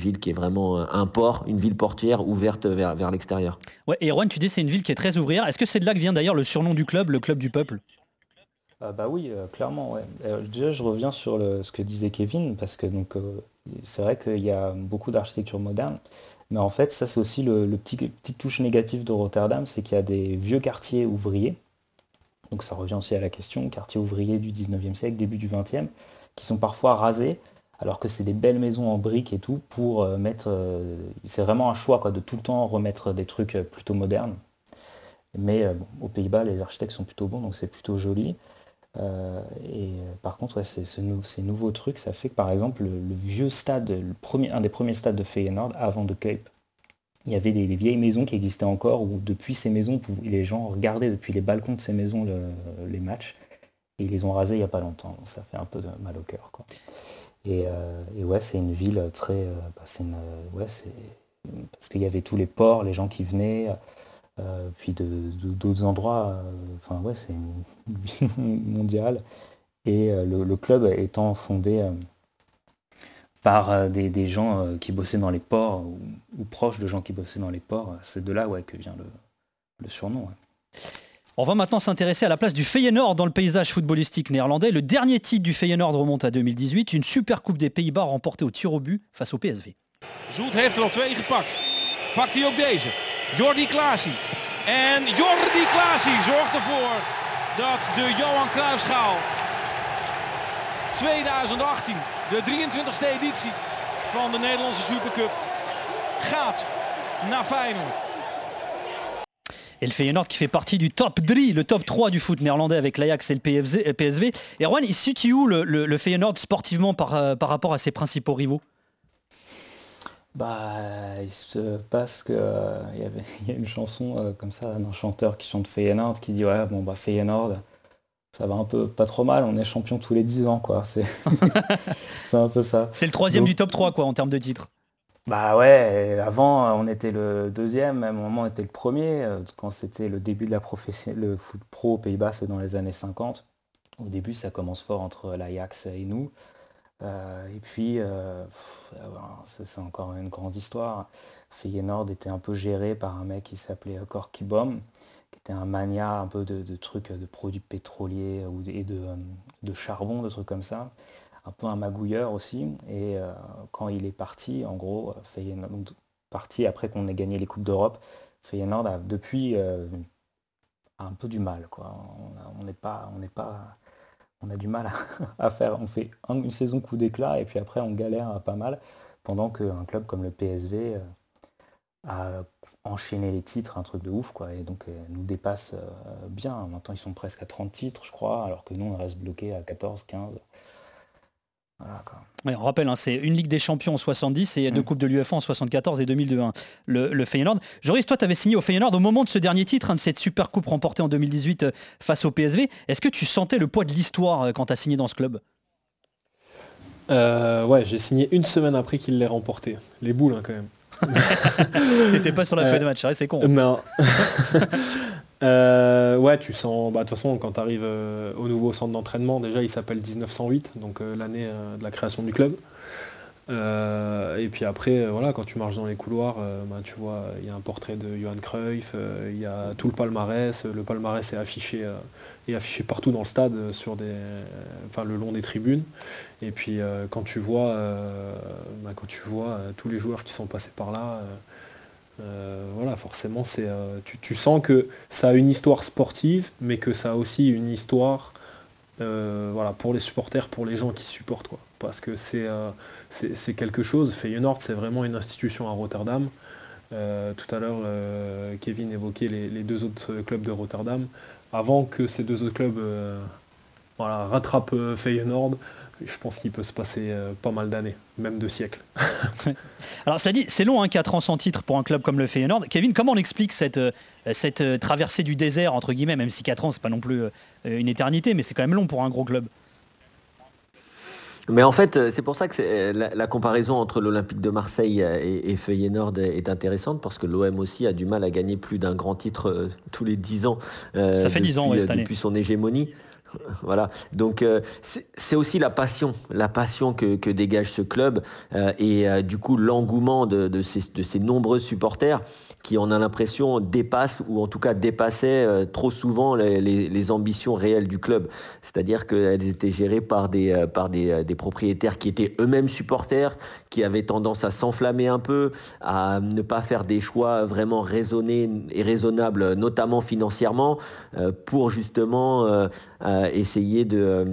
ville qui est vraiment un port, une ville portière ouverte vers l'extérieur. Ouais, et Erwan, tu dis c'est une ville qui est très ouvrière. Est-ce que c'est de là que vient d'ailleurs le surnom du club, le club du peuple? Bah oui, clairement, ouais. Déjà, je reviens sur ce que disait Kevin, parce que donc, c'est vrai qu'il y a beaucoup d'architecture moderne, mais en fait, ça c'est aussi le petite touche négative de Rotterdam, c'est qu'il y a des vieux quartiers ouvriers, donc ça revient aussi à la question, quartiers ouvriers du 19e siècle, début du 20e, qui sont parfois rasés, alors que c'est des belles maisons en briques et tout, pour mettre... c'est vraiment un choix, quoi, de tout le temps remettre des trucs plutôt modernes. Mais bon, aux Pays-Bas, les architectes sont plutôt bons, donc c'est plutôt joli. Par contre, ouais, ces nouveaux trucs, ça fait que par exemple le vieux stade, un des premiers stades de Feyenoord avant de Cape, il y avait des vieilles maisons qui existaient encore, où depuis ces maisons, les gens regardaient depuis les balcons de ces maisons les matchs, et ils les ont rasés il n'y a pas longtemps, donc ça fait un peu de mal au cœur, quoi. Et ouais, c'est une ville très... c'est parce qu'il y avait tous les ports, les gens qui venaient... puis d'autres endroits, c'est une ville mondiale. Et le club étant fondé par des gens qui bossaient dans les ports, ou proches de gens qui bossaient dans les ports, c'est de là que vient le surnom. Ouais. On va maintenant s'intéresser à la place du Feyenoord dans le paysage footballistique néerlandais. Le dernier titre du Feyenoord remonte à 2018, une super coupe des Pays-Bas remportée au tir au but face au PSV. Zoet heeft er al 2 gepakt. Pakt hij ook deze. Jordi Klaasie. En Jordi Klaasie zorgt ervoor dat de Johan Cruijffschaal 2018, de 23e editie van de Nederlandse Supercup, gaat naar Feyenoord. Et le Feyenoord qui fait partie du top 3, le top 3 du foot néerlandais avec l'Ajax et le PSV. Erwan, il se situe où le Feyenoord sportivement par rapport à ses principaux rivaux? Bah, il se passe qu'il y a une chanson comme ça d'un chanteur qui chante Feyenoord qui dit ouais, bon bah Feyenoord, ça va un peu pas trop mal, on est champion tous les 10 ans, quoi. C'est un peu ça. C'est le 3e du top 3, quoi, en termes de titres. Bah ouais, avant on était le 2e, même au moment on était le 1er, quand c'était le début de le foot pro aux Pays-Bas, c'est dans les années 50. Au début ça commence fort entre l'Ajax et nous. Et puis, c'est encore une grande histoire. Feyenoord était un peu géré par un mec qui s'appelait Corky Boom, qui était un mania un peu de trucs, de produits pétroliers et de charbon, de trucs comme ça. Un peu un magouilleur aussi. Et quand il est parti, en gros, Feyenoord, parti après qu'on ait gagné les Coupes d'Europe, Feyenoord a depuis un peu du mal, quoi. On a du mal à faire, on fait une saison coup d'éclat et puis après on galère pas mal, pendant qu'un club comme le PSV a enchaîné les titres, un truc de ouf, quoi, et donc nous dépasse bien. Maintenant ils sont presque à 30 titres, je crois, alors que nous on reste bloqué à 14, 15. Voilà, quoi. Ouais, on rappelle, c'est une Ligue des Champions en 70 et 2 Coupes de l'UEFA en 74 et 2002. Le Feyenoord. Joris, toi, tu avais signé au Feyenoord au moment de ce dernier titre, de cette super coupe remportée en 2018 face au PSV. Est-ce que tu sentais le poids de l'histoire quand tu as signé dans ce club? Ouais, j'ai signé une semaine après qu'il l'ait remporté. Les boules, quand même. T'étais pas sur la feuille de match, c'est con. Non. Ouais, tu sens, de toute façon quand tu arrives au nouveau centre d'entraînement, déjà il s'appelle 1908, donc l'année de la création du club. Et puis après, voilà, quand tu marches dans les couloirs, tu vois, il y a un portrait de Johan Cruyff, il y a tout le palmarès est affiché partout dans le stade, le long des tribunes. Et puis quand tu vois tous les joueurs qui sont passés par là, voilà, forcément tu sens que ça a une histoire sportive, mais que ça a aussi une histoire pour les supporters, pour les gens qui supportent, quoi. Parce que c'est quelque chose. Feyenoord, c'est vraiment une institution à Rotterdam. Tout à l'heure, Kevin évoquait les 2 autres clubs de Rotterdam. Avant que ces 2 autres clubs rattrapent Feyenoord, je pense qu'il peut se passer pas mal d'années, même 2 siècles. Alors cela dit, c'est long, 4 ans sans titre pour un club comme le Feyenoord. Kevin, comment on explique cette traversée du désert, entre guillemets, même si 4 ans, c'est pas non plus une éternité, mais c'est quand même long pour un gros club? Mais en fait, c'est pour ça que la comparaison entre l'Olympique de Marseille et Feyenoord est intéressante, parce que l'OM aussi a du mal à gagner plus d'un grand titre tous les 10 ans Ça fait 10 ans cette année. depuis son hégémonie. Voilà, donc c'est aussi la passion que dégage ce club et du coup l'engouement de ces nombreux supporters qui, on a l'impression, dépassent ou en tout cas dépassaient trop souvent les ambitions réelles du club. C'est-à-dire qu'elles étaient gérées par des propriétaires qui étaient eux-mêmes supporters, qui avaient tendance à s'enflammer un peu, à ne pas faire des choix vraiment raisonnés et raisonnables, notamment financièrement, pour justement essayer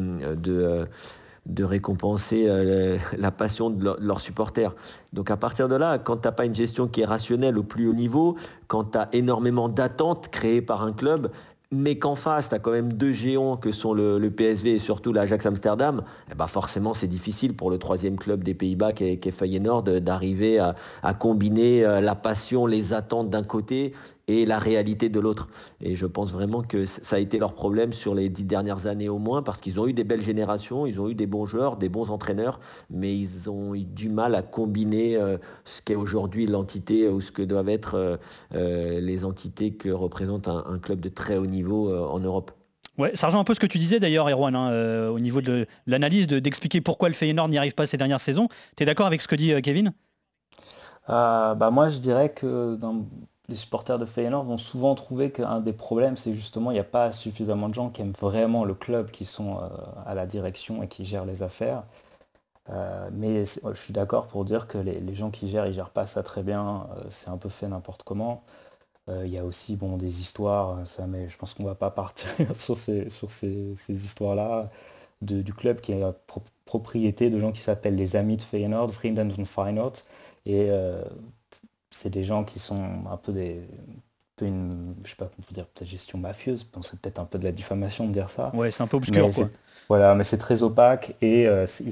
de récompenser la passion de leurs supporters. Donc à partir de là, quand tu n'as pas une gestion qui est rationnelle au plus haut niveau, quand tu as énormément d'attentes créées par un club, mais qu'en face, tu as quand même deux géants que sont le PSV et surtout l'Ajax Amsterdam, eh ben forcément c'est difficile pour le troisième club des Pays-Bas qui est Feyenoord d'arriver à combiner la passion, les attentes d'un côté et la réalité de l'autre. Et je pense vraiment que ça a été leur problème sur les 10 dernières années au moins, parce qu'ils ont eu des belles générations, ils ont eu des bons joueurs, des bons entraîneurs, mais ils ont eu du mal à combiner ce qu'est aujourd'hui l'entité ou ce que doivent être les entités que représente un club de très haut niveau en Europe. Ouais, ça rejoint un peu ce que tu disais d'ailleurs, Erwan, au niveau de l'analyse, d'expliquer pourquoi le Feyenoord n'y arrive pas ces dernières saisons. Tu es d'accord avec ce que dit Kevin ? Moi, je dirais que les supporters de Feyenoord vont souvent trouver qu'un des problèmes, c'est justement il n'y a pas suffisamment de gens qui aiment vraiment le club, qui sont à la direction et qui gèrent les affaires. Mais je suis d'accord pour dire que les gens qui gèrent, ils gèrent pas ça très bien, c'est un peu fait n'importe comment. Il y a aussi des histoires, mais je pense qu'on va pas partir sur ces histoires-là, du club qui est propriété de gens qui s'appellent les amis de Feyenoord, Vrienden van Feyenoord, et c'est des gens qui sont un peu une, je sais pas comment on peut dire, peut-être gestion mafieuse, c'est peut-être un peu de la diffamation de dire ça. Ouais, c'est un peu obscur, quoi. Voilà, mais c'est très opaque et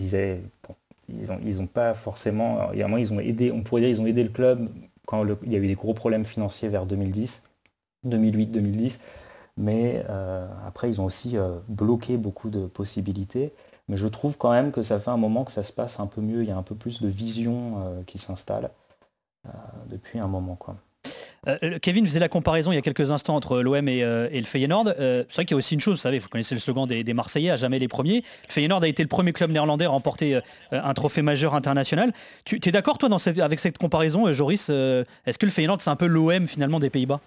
ils ont pas forcément, il y a un moment, ils ont aidé, on pourrait dire ils ont aidé le club quand il y a eu des gros problèmes financiers vers 2008-2010, mais après ils ont aussi bloqué beaucoup de possibilités. Mais je trouve quand même que ça fait un moment que ça se passe un peu mieux, il y a un peu plus de vision qui s'installe depuis un moment, quoi. Kevin faisait la comparaison il y a quelques instants entre l'OM et le Feyenoord. C'est vrai qu'il y a aussi une chose, vous savez, vous connaissez le slogan des Marseillais, à jamais les premiers. Le Feyenoord a été le premier club néerlandais à remporter un trophée majeur international. Tu es d'accord, toi, avec cette comparaison, Joris? Est-ce que le Feyenoord, c'est un peu l'OM, finalement, des Pays-Bas?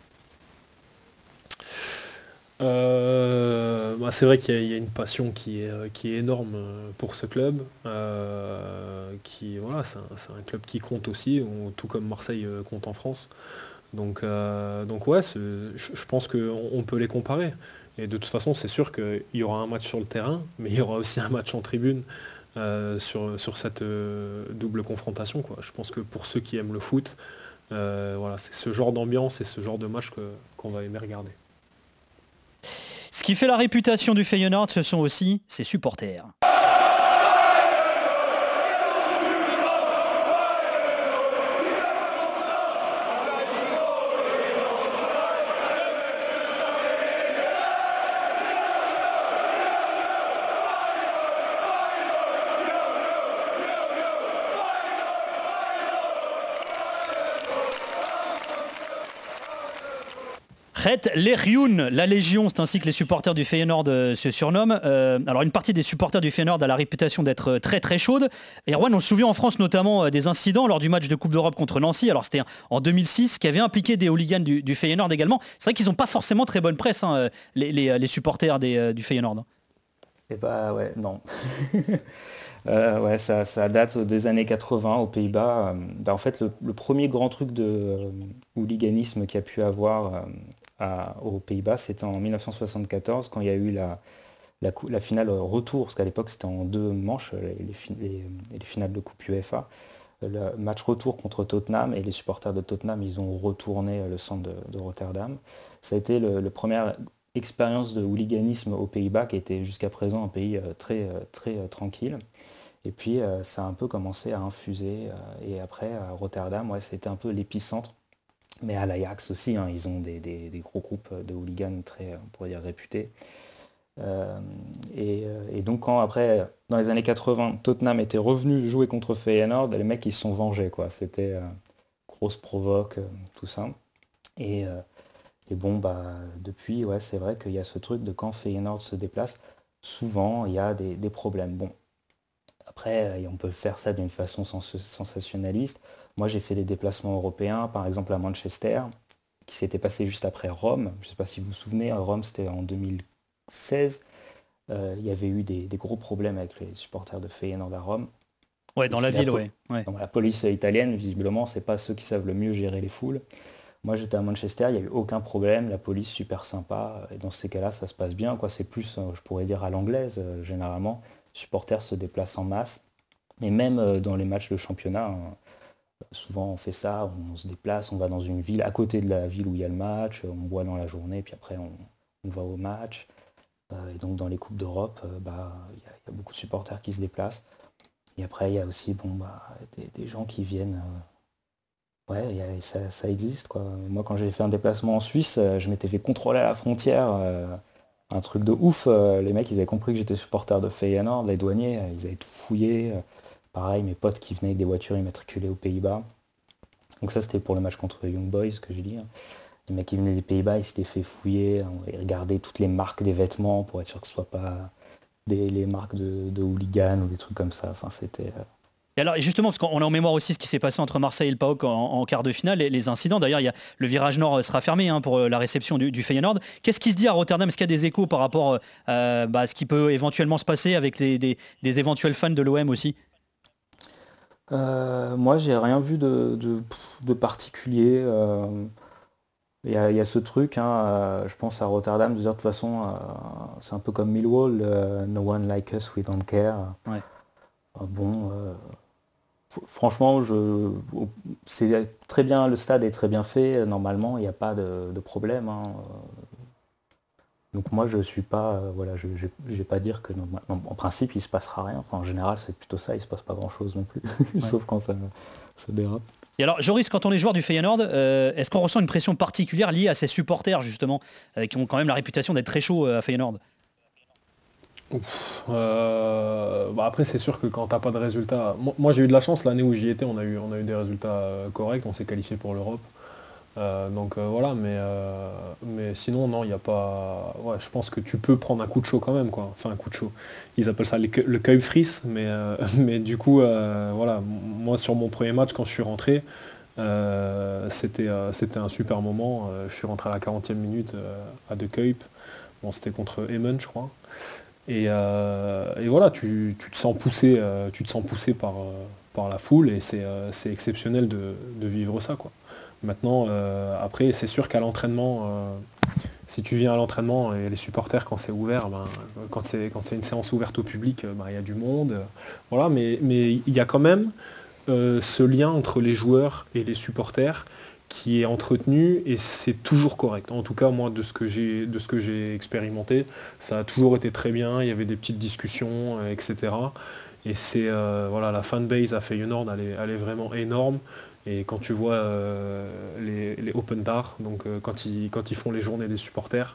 C'est vrai qu'il y a une passion qui est énorme pour ce club. C'est un club qui compte aussi, tout comme Marseille compte en France. Donc ouais, je pense qu'on peut les comparer. Et de toute façon, c'est sûr qu'il y aura un match sur le terrain, mais il y aura aussi un match en tribune sur cette double confrontation, quoi. Je pense que pour ceux qui aiment le foot, c'est ce genre d'ambiance et ce genre de match qu'on va aimer regarder. Ce qui fait la réputation du Feyenoord, ce sont aussi ses supporters. Het Legioen, la Légion, c'est ainsi que les supporters du Feyenoord se surnomment. Alors une partie des supporters du Feyenoord a la réputation d'être très très chaude. Et Erwan, on se souvient en France notamment des incidents lors du match de Coupe d'Europe contre Nancy. Alors c'était en 2006, qui avait impliqué des hooligans du Feyenoord également. C'est vrai qu'ils n'ont pas forcément très bonne presse, les supporters du Feyenoord. Eh bah ouais, non. Ça date des années 80 aux Pays-Bas. En fait, le premier grand truc de hooliganisme qu'il y a pu avoir aux Pays-Bas, c'était en 1974, quand il y a eu la finale retour, parce qu'à l'époque c'était en 2 manches, les finales de Coupe UEFA. Le match retour contre Tottenham, et les supporters de Tottenham, ils ont retourné le centre de Rotterdam. Ça a été le première expérience de hooliganisme aux Pays-Bas, qui était jusqu'à présent un pays très, très tranquille. Et puis ça a un peu commencé à infuser, et après à Rotterdam, c'était un peu l'épicentre. Mais à l'Ajax aussi, ils ont des gros groupes de hooligans très, on pourrait dire, réputés. Et donc quand après, dans les années 80, Tottenham était revenu jouer contre Feyenoord, les mecs ils se sont vengés, quoi. C'était grosse provoque, tout ça. Et bon, depuis, ouais, c'est vrai qu'il y a ce truc de quand Feyenoord se déplace, souvent il y a des problèmes. Bon, après, on peut faire ça d'une façon sensationnaliste. Moi, j'ai fait des déplacements européens, par exemple à Manchester, qui s'était passé juste après Rome. Je ne sais pas si vous vous souvenez, Rome, c'était en 2016. Il y avait eu des gros problèmes avec les supporters de Feyenoord à Rome. Ouais, dans la ville, ouais. La police italienne, visiblement, c'est pas ceux qui savent le mieux gérer les foules. Moi, j'étais à Manchester, il n'y a eu aucun problème, la police super sympa. Et dans ces cas-là, ça se passe bien, quoi. C'est plus, je pourrais dire, à l'anglaise, généralement. Les supporters se déplacent en masse. Mais même dans les matchs de championnat, hein, souvent on fait ça, on se déplace, on va dans une ville, à côté de la ville où il y a le match, on boit dans la journée, puis après on va au match. Et donc dans les Coupes d'Europe, il y a beaucoup de supporters qui se déplacent. Et après, il y a aussi des gens qui viennent. Ça existe, quoi. Moi, quand j'ai fait un déplacement en Suisse, je m'étais fait contrôler à la frontière. Un truc de ouf. Les mecs, ils avaient compris que j'étais supporter de Feyenoord. Les douaniers, ils avaient tout fouillé. Pareil, mes potes qui venaient avec des voitures immatriculées aux Pays-Bas. Donc ça, c'était pour le match contre Young Boys, que j'ai dit. Les mecs qui venaient des Pays-Bas, ils s'étaient fait fouiller. Ils regardaient toutes les marques des vêtements pour être sûr que ce ne soit pas les marques de hooligans ou des trucs comme ça. Enfin, c'était... Et alors justement, parce qu'on a en mémoire aussi ce qui s'est passé entre Marseille et le PAOK en quart de finale, les incidents. D'ailleurs, le virage nord sera fermé pour la réception du Feyenoord. Qu'est-ce qui se dit à Rotterdam? Est-ce qu'il y a des échos par rapport à ce qui peut éventuellement se passer avec des éventuels fans de l'OM aussi? Moi, j'ai rien vu de particulier. Il y a ce truc, je pense à Rotterdam, de toute façon, c'est un peu comme Millwall, no one like us, we don't care. Ouais. Franchement, c'est très bien, le stade est très bien fait, normalement, il n'y a pas de problème. Donc moi, je suis pas, je vais pas dire que en principe, il se passera rien. Enfin, en général, c'est plutôt ça, il se passe pas grand-chose non plus, sauf quand ça dérape. Et alors, Joris, quand on est joueur du Feyenoord, est-ce qu'on ressent une pression particulière liée à ses supporters, justement, qui ont quand même la réputation d'être très chauds à Feyenoord? Après, c'est sûr que quand t'as pas de résultats... Moi, j'ai eu de la chance, l'année où j'y étais, on a eu des résultats corrects, on s'est qualifié pour l'Europe. Voilà, mais sinon, non, il n'y a pas... Ouais, je pense que tu peux prendre un coup de chaud quand même, quoi. Enfin, un coup de chaud. Ils appellent ça le Kuipfries, mais du coup, voilà, moi, sur mon premier match, quand je suis rentré, c'était un super moment. Je suis rentré à la 40e minute à De Kuip. Bon, c'était contre Emmen, je crois. Et voilà, tu te sens poussé par la foule, et c'est exceptionnel de vivre ça, quoi. Maintenant, après, c'est sûr qu'à l'entraînement, si tu viens à l'entraînement et les supporters, quand c'est ouvert, quand c'est une séance ouverte au public, il y a du monde. Voilà, mais il y a quand même ce lien entre les joueurs et les supporters qui est entretenu, et c'est toujours correct. En tout cas, moi, de ce que j'ai expérimenté, ça a toujours été très bien. Il y avait des petites discussions, etc. Et c'est la fanbase à Feyenoord, elle est vraiment énorme. Et quand tu vois les open bar, donc quand ils font les journées des supporters,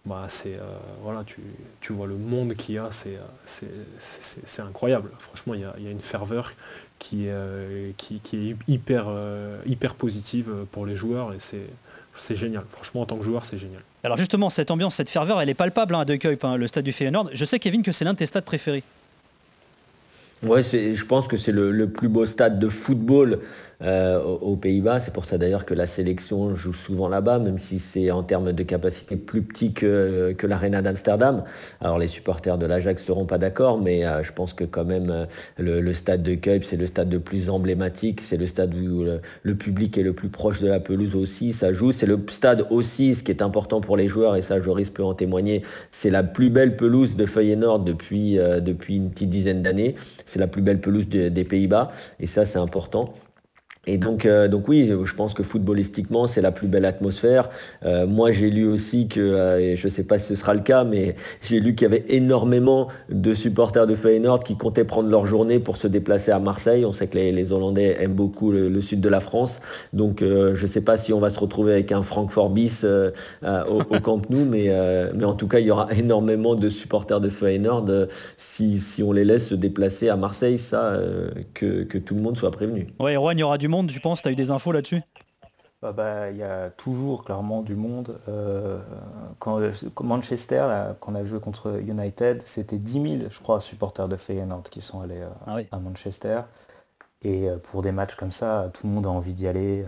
tu vois le monde qu'il y a, c'est incroyable. Franchement, il y a une ferveur qui est hyper positive pour les joueurs, et c'est génial. Franchement, en tant que joueur, c'est génial. Alors justement, cette ambiance, cette ferveur, elle est palpable à De Kuip, le stade du Feyenoord. Je sais, Kevin, que c'est l'un de tes stades préférés. Ouais, je pense que c'est le plus beau stade de football aux Pays-Bas. C'est pour ça d'ailleurs que la sélection joue souvent là-bas, même si c'est en termes de capacité plus petit que l'Arena d'Amsterdam. Alors les supporters de l'Ajax ne seront pas d'accord, mais je pense que quand même le stade de Kuip, c'est le stade le plus emblématique. C'est le stade où le public est le plus proche de la pelouse aussi. Ça joue. C'est le stade aussi, ce qui est important pour les joueurs, et ça Joris peut en témoigner, c'est la plus belle pelouse de Feyenoord depuis une petite dizaine d'années. C'est la plus belle pelouse des Pays-Bas, et ça c'est important. Et donc oui, je pense que footballistiquement, c'est la plus belle atmosphère. Moi, j'ai lu aussi que, et je ne sais pas si ce sera le cas, mais j'ai lu qu'il y avait énormément de supporters de Feyenoord qui comptaient prendre leur journée pour se déplacer à Marseille. On sait que les Hollandais aiment beaucoup le sud de la France. Donc je ne sais pas si on va se retrouver avec un Francfort bis au Camp Nou, mais en tout cas, il y aura énormément de supporters de Feyenoord si on les laisse se déplacer à Marseille, que tout le monde soit prévenu. Ouais, Erwan, il y aura du monde, tu penses? Tu as eu des infos là-dessus? Il y a toujours clairement du monde. Quand Manchester, là, quand on a joué contre United, c'était 10 000, je crois, supporters de Feyenoord qui sont allés à Manchester. Et pour des matchs comme ça, tout le monde a envie d'y aller.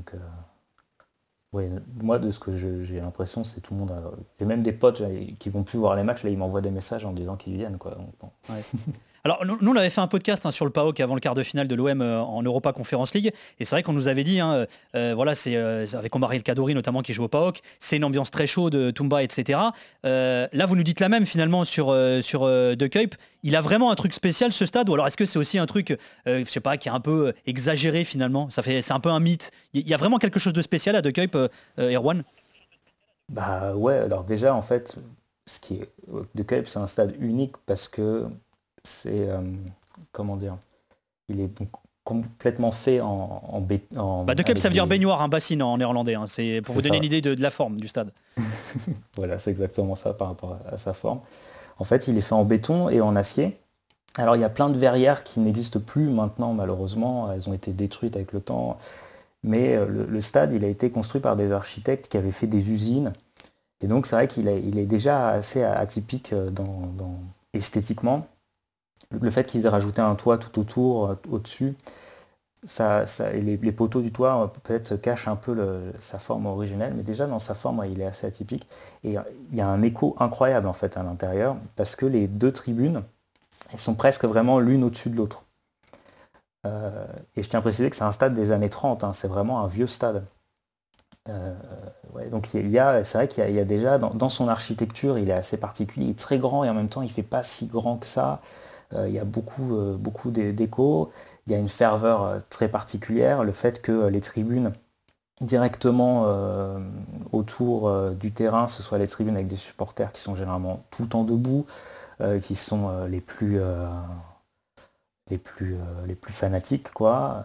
Ouais, moi, de ce que j'ai l'impression, c'est tout le monde. J'ai même des potes qui vont plus voir les matchs, là, ils m'envoient des messages en disant qu'ils viennent, quoi. Donc, bon. Ouais. Alors nous on avait fait un podcast sur le PAOK avant le quart de finale de l'OM en Europa Conference League, et c'est vrai qu'on nous avait dit, voilà, c'est avec Omar El Kaddouri notamment qui joue au PAOK, c'est une ambiance très chaude, Toumba, etc. Là vous nous dites la même finalement sur De Kuip. Il a vraiment un truc spécial ce stade, ou alors est-ce que c'est aussi un truc, je sais pas, qui est un peu exagéré finalement? C'est un peu un mythe. Il y a vraiment quelque chose de spécial à De Kuip, Erwan? Bah ouais, alors déjà en fait, De Kuip, c'est un stade unique parce que c'est comment dire, il est donc complètement fait en béton. De Kuip, ça veut dire baignoire, un bassine en néerlandais. C'est pour vous donner une idée de la forme du stade. Voilà, c'est exactement ça par rapport à sa forme. En fait, il est fait en béton et en acier. Alors il y a plein de verrières qui n'existent plus maintenant, malheureusement. Elles ont été détruites avec le temps. Mais le stade, il a été construit par des architectes qui avaient fait des usines. Et donc c'est vrai qu'il est déjà assez atypique esthétiquement. Le fait qu'ils aient rajouté un toit tout autour, au-dessus, et les poteaux du toit peut-être cachent un peu sa forme originelle, mais déjà dans sa forme, il est assez atypique. Et il y a un écho incroyable en fait à l'intérieur, parce que les deux tribunes, elles sont presque vraiment l'une au-dessus de l'autre. Et je tiens à préciser que c'est un stade des années 30, c'est vraiment un vieux stade. Donc c'est vrai qu'il y a déjà, dans son architecture, il est assez particulier, il est très grand et en même temps il ne fait pas si grand que ça. Il y a beaucoup d'écho, il y a une ferveur très particulière, le fait que les tribunes directement autour du terrain, ce soit les tribunes avec des supporters qui sont généralement tout le temps debout, qui sont les plus fanatiques, quoi.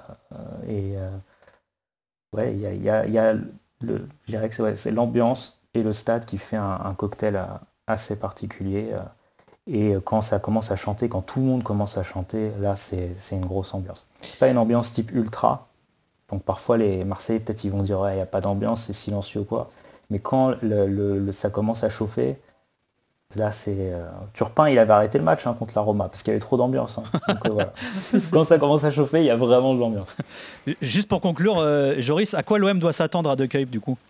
Ouais, il y a je dirais que c'est l'ambiance et le stade qui fait un cocktail assez particulier. Et quand ça commence à chanter, quand tout le monde commence à chanter, là c'est une grosse ambiance. C'est pas une ambiance type ultra. Donc parfois les Marseillais peut-être ils vont dire ouais, il n'y a pas d'ambiance, c'est silencieux quoi. Mais quand ça commence à chauffer, là c'est. Turpin il avait arrêté le match contre la Roma parce qu'il y avait trop d'ambiance. Donc voilà. Quand ça commence à chauffer, il y a vraiment de l'ambiance. Juste pour conclure, Joris, à quoi l'OM doit s'attendre à De Kuip du coup?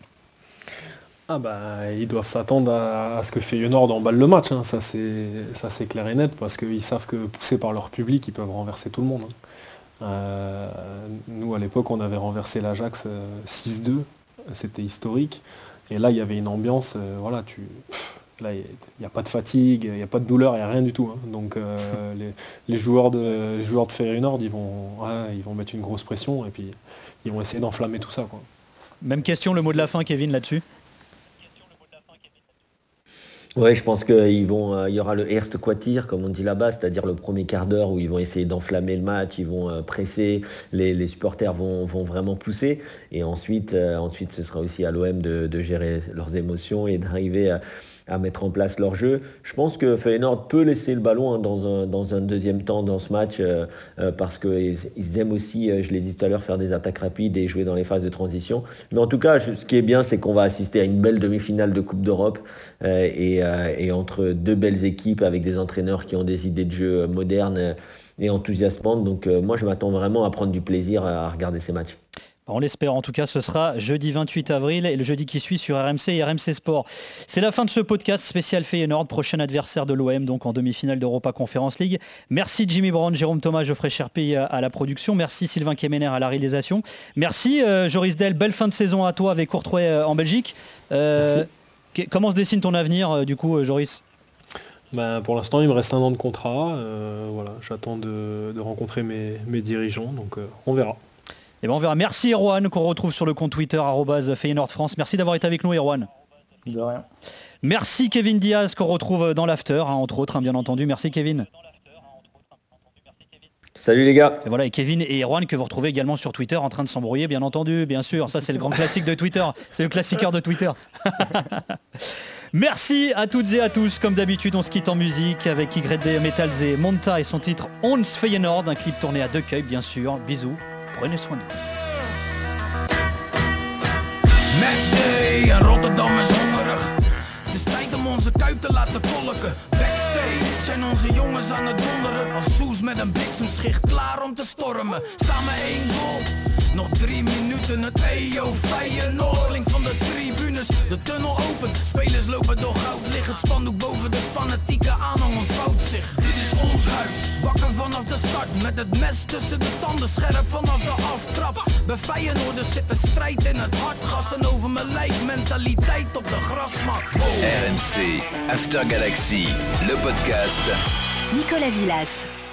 Ils doivent s'attendre à ce que Feyenoord emballe le match, ça c'est clair et net, parce qu'ils savent que poussés par leur public, ils peuvent renverser tout le monde. Nous à l'époque on avait renversé l'Ajax 6-2, c'était historique, et là il y avait une ambiance, là il n'y a pas de fatigue, il n'y a pas de douleur, il n'y a rien du tout. Donc les joueurs de Feyenoord ils vont mettre une grosse pression et puis ils vont essayer d'enflammer tout ça, quoi. Même question, le mot de la fin, Kevin, là-dessus? Ouais, je pense qu'il y aura le Erste Quartier, comme on dit là-bas, c'est-à-dire le premier quart d'heure où ils vont essayer d'enflammer le match, ils vont presser, les supporters vont vraiment pousser. Et ensuite, ce sera aussi à l'OM de gérer leurs émotions et d'arriver à mettre en place leur jeu. Je pense que Feyenoord peut laisser le ballon dans un deuxième temps dans ce match parce qu'ils aiment aussi, je l'ai dit tout à l'heure, faire des attaques rapides et jouer dans les phases de transition. Mais en tout cas, ce qui est bien, c'est qu'on va assister à une belle demi-finale de Coupe d'Europe et entre deux belles équipes avec des entraîneurs qui ont des idées de jeu modernes et enthousiasmantes. Donc moi, je m'attends vraiment à prendre du plaisir à regarder ces matchs. On l'espère, en tout cas ce sera jeudi 28 avril et le jeudi qui suit sur RMC et RMC Sport. C'est la fin de ce podcast spécial Feyenoord, prochain adversaire de l'OM donc en demi-finale d'Europa Conference League. Merci Jimmy Brown, Jérôme Thomas, Geoffrey Cherpi à la production. Merci Sylvain Kemener à la réalisation. Merci Joris Del, belle fin de saison à toi avec Courtrai en Belgique. Comment se dessine ton avenir du coup Joris? Pour l'instant il me reste 1 an de contrat. J'attends de rencontrer mes dirigeants, donc on verra. Et ben on verra. Merci Erwan, qu'on retrouve sur le compte Twitter @FeyenoordFrance. Merci d'avoir été avec nous Erwan. De rien. Merci Kevin Diaz, qu'on retrouve dans l'after, entre autres, bien entendu. Merci Kevin. Salut les gars. Et voilà, et Kevin et Erwan que vous retrouvez également sur Twitter en train de s'embrouiller, bien entendu, bien sûr. Ça, c'est le grand classique de Twitter. C'est le classiqueur de Twitter. Merci à toutes et à tous. Comme d'habitude, on se quitte en musique avec YD Metals et Monta et son titre Ons Feyenoord, un clip tourné à De Kuip, bien sûr. Bisous, prenez soin de vous. Matchday en Rotterdam is hongerig. Het is tijd om onze kuip te laten kolken. Backstage zijn onze jongens aan het donderen. Als Soes met een bliksemschicht klaar om te stormen. Samen 1 goal, nog 3 minuten. Het EO Feyenoord klinkt van de tribunes. De tunnel opent, spelers lopen door goud. Ligt het spandoek boven de fanatieke aanhang ontvouwt zich. Dit is ons huis, wakker vanaf de start. Met het mes tussen de tanden, scherp vanaf de aftrap. Bij Feyenoord zit de strijd in het hart. Gassen over mijn lijk, mentaliteit op de grasmat. RMC After Galaxy, le podcast. Nicolas Villas.